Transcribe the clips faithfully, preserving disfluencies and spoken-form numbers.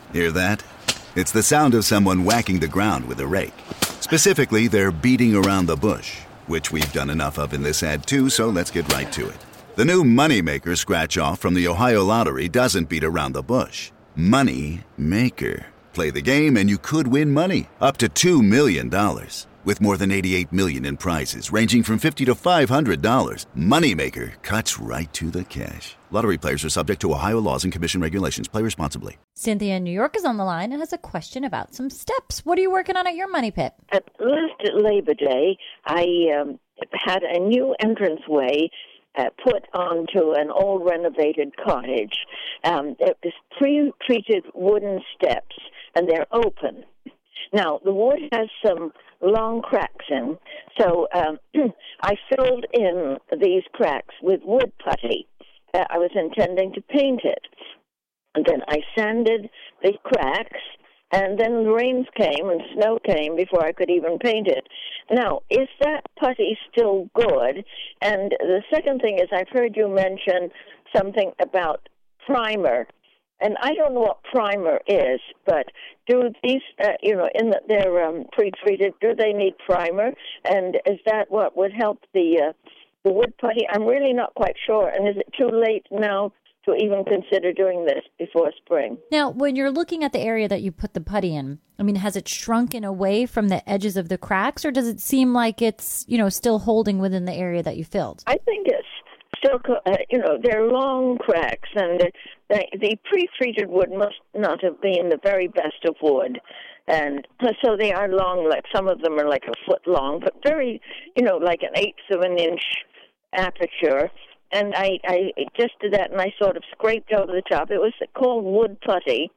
Hear that? It's the sound of someone whacking the ground with a rake. Specifically, they're beating around the bush, which we've done enough of in this ad too, so let's get right to it. The new Moneymaker scratch-off from the Ohio Lottery doesn't beat around the bush. Money Maker. Play the game and you could win money, up to two million dollars. With more than eighty-eight million dollars in prizes, ranging from fifty dollars to five hundred dollars, Moneymaker cuts right to the cash. Lottery players are subject to Ohio laws and commission regulations. Play responsibly. Cynthia in New York is on the line and has a question about some steps. What are you working on at your money pit? At last Labor Day, I um, had a new entranceway uh, put onto an old renovated cottage. Um, it was pre-treated wooden steps, and they're open. Now, the wood has some long cracks in, so um, I filled in these cracks with wood putty. Uh, I was intending to paint it. And then I sanded the cracks, and then the rains came and snow came before I could even paint it. Now, is that putty still good? And the second thing is I've heard you mention something about primer. And I don't know what primer is, but do these, uh, you know, in the, they're um, pre-treated, do they need primer? And is that what would help the uh, the wood putty? I'm really not quite sure. And is it too late now to even consider doing this before spring? Now, when you're looking at the area that you put the putty in, I mean, has it shrunken away from the edges of the cracks, or does it seem like it's, you know, still holding within the area that you filled? I think it's still, uh, you know, they're long cracks, and the, the pre-treated wood must not have been the very best of wood. And so they are long, like some of them are like a foot long, but very, you know, like an eighth of an inch aperture. And I, I just did that, and I sort of scraped over the top. It was called wood putty.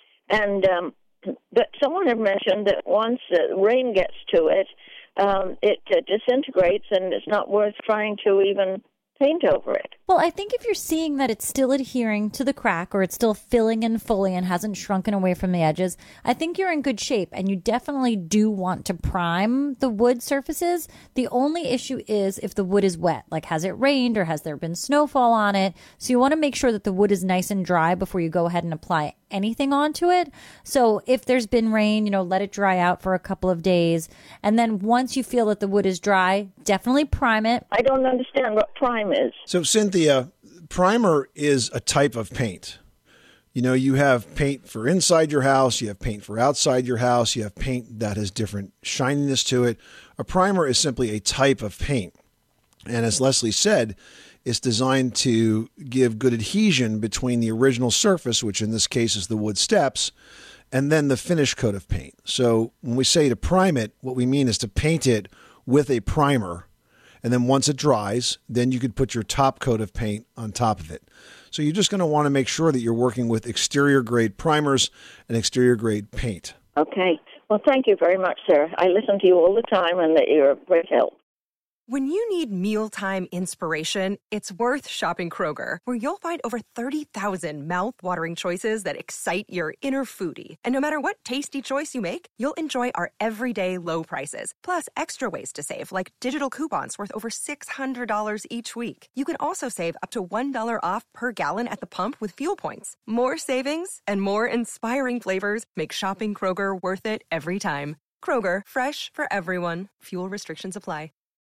And um, but someone had mentioned that once the rain gets to it, um, it uh, disintegrates, and it's not worth trying to even paint over it. Well, I think if you're seeing that it's still adhering to the crack, or it's still filling in fully and hasn't shrunken away from the edges, I think you're in good shape, and you definitely do want to prime the wood surfaces. The only issue is if the wood is wet, like has it rained or has there been snowfall on it? So you want to make sure that the wood is nice and dry before you go ahead and apply anything onto it. So if there's been rain, you know, let it dry out for a couple of days. And then once you feel that the wood is dry, definitely prime it. I don't understand what prime is. So, Cynthia, primer is a type of paint. You know, you have paint for inside your house, you have paint for outside your house, you have paint that has different shininess to it. A primer is simply a type of paint. And as Leslie said, it's designed to give good adhesion between the original surface, which in this case is the wood steps, and then the finish coat of paint. So when we say to prime it, what we mean is to paint it with a primer. And then once it dries, then you could put your top coat of paint on top of it. So you're just going to want to make sure that you're working with exterior grade primers and exterior grade paint. Okay. Well, thank you very much, sir. I listen to you all the time, and that you're a great help. When you need mealtime inspiration, it's worth shopping Kroger, where you'll find over thirty thousand mouth-watering choices that excite your inner foodie. And no matter what tasty choice you make, you'll enjoy our everyday low prices, plus extra ways to save, like digital coupons worth over six hundred dollars each week. You can also save up to one dollar off per gallon at the pump with fuel points. More savings and more inspiring flavors make shopping Kroger worth it every time. Kroger, fresh for everyone. Fuel restrictions apply.